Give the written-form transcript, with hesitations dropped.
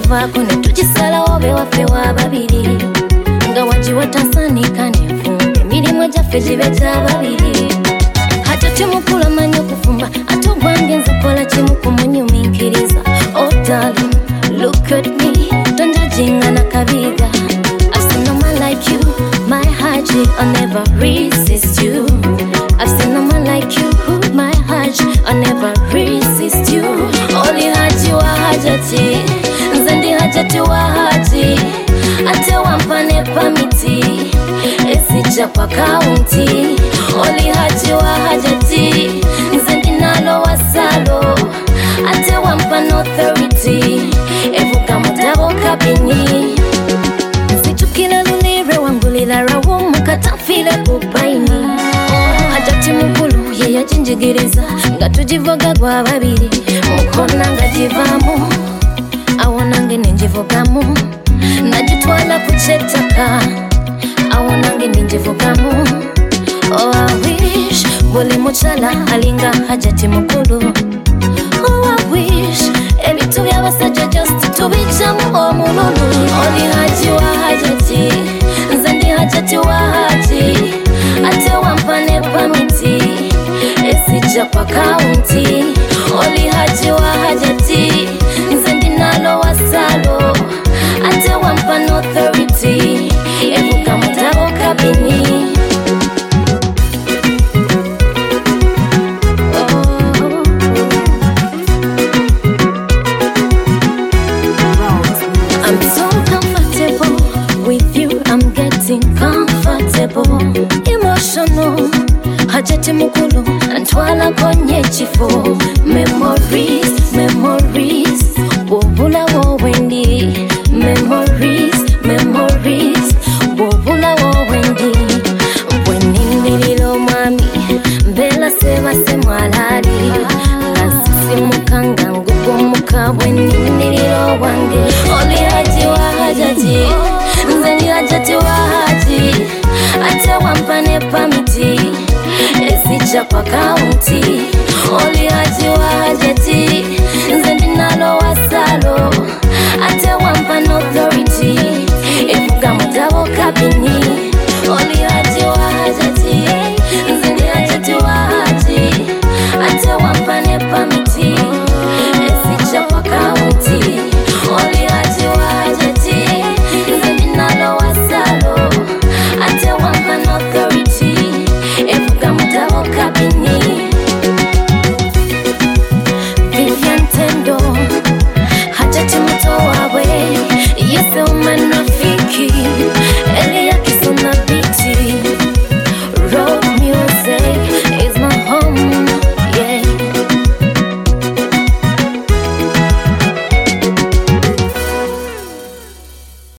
tukivako ne tukisala obe waffe wa babiri nga wajiwa tasanika n'enfumba emirimu gyaffe gibe gya babiri hata timukula manyi okufumba ate ogwange nze kola kimu kumunyuminkiriza oh darling look at me tonjajinga nakabiga I've seen no man like you my heart I'll never resist you I've seen no man like you my heart I'll never resist you Oli haji wa hajati Nzendi hajati wa haji Ate wampane pamiti Esija kwa kaunti Oli haji wa hajati Nzendi nalo wasalo Ate wampane authority Evuka mutabo kabini Nsitukila lulire wangulila rawo Mukatafile kupaini Hajati mukulu ye yachinjigiriza nga tujivoga gwa babiri mukona nga jivamu awonange nenjivogamu najitwala kuchetaka awonange nenjivogamu oh I wish buli muchala alinga hajati mukulu oh I wish ebitu byabasajja just tubicamu omululu oli haji wa hajati nze ndi hajati wa haji ate wampane pamiti esija kwa kaunti oli haji wa hajati nze ndi nalo wasalo ate wampane authority evuka mutabo kabini I'm so comfortable with you I'm getting comfortable emotional hajati mukulu antwala konye chifo memories memories wobula wowendi memories memories wobula wowendi bwenindililo mwami mbela seba semwalali ngasisimuka ngukomuka bwenindililo wange oli haji wa hajati nzeni hajati wa haji ate wampane pamiti esija kwa kaunti oli haji wa hajati nze ndinalo wasalo ate wampane authority evuga mutabo kabini